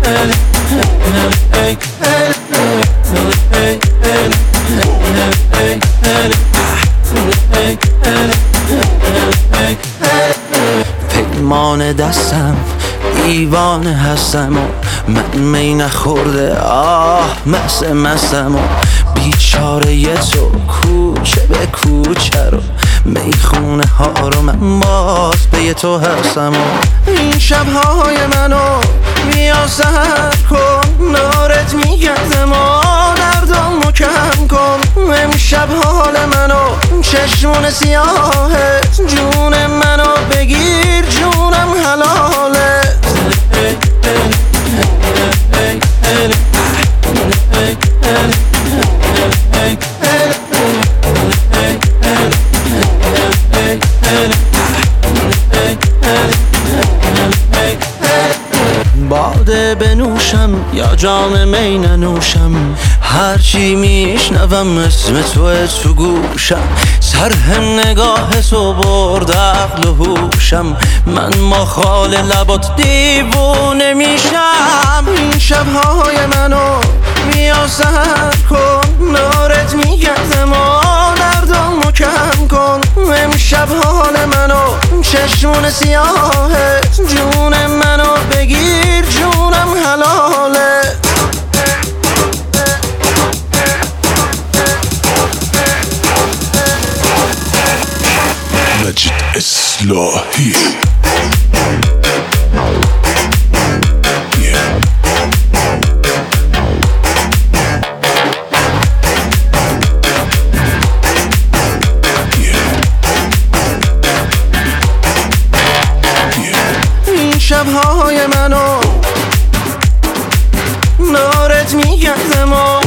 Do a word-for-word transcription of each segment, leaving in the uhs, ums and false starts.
پیمان دستم دیوانه هستم و من می نخورده آه مست مستم و بیچاره تو کوچه به کوچه رو میخونه ها رو من باز به تو هستم و این شبهای منو بیا سهر کن نارت میگردم و دردامو کم کن امشب حال منو چشمون سیاهت جون منو بگیر جونم حلاله باده بنوشم یا جام می ننوشم هرچی میشنوم اسم توه تو گوشم سرهم نگاه تو برد عقل و هوشم من ما خال لبات دیوونه میشم این شبهای منو بیا سهر کن نارت میگردم و دردامو کم کن امشب حال منو چشمون سیاهت جون منو بگیر جونم حلاله مجید اصلاحی شبهای منو نارت میگردم و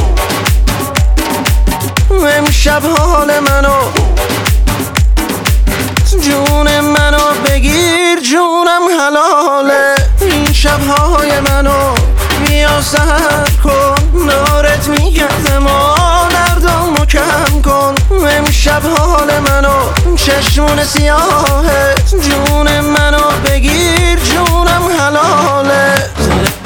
امشب حال منو جون منو بگیر جونم حلاله این شبهای منو بیا سهر کن نارت میگردم و دردامو کم کن امشب حال منو چشمون سیاهت جون منو بگیر جونم حلاله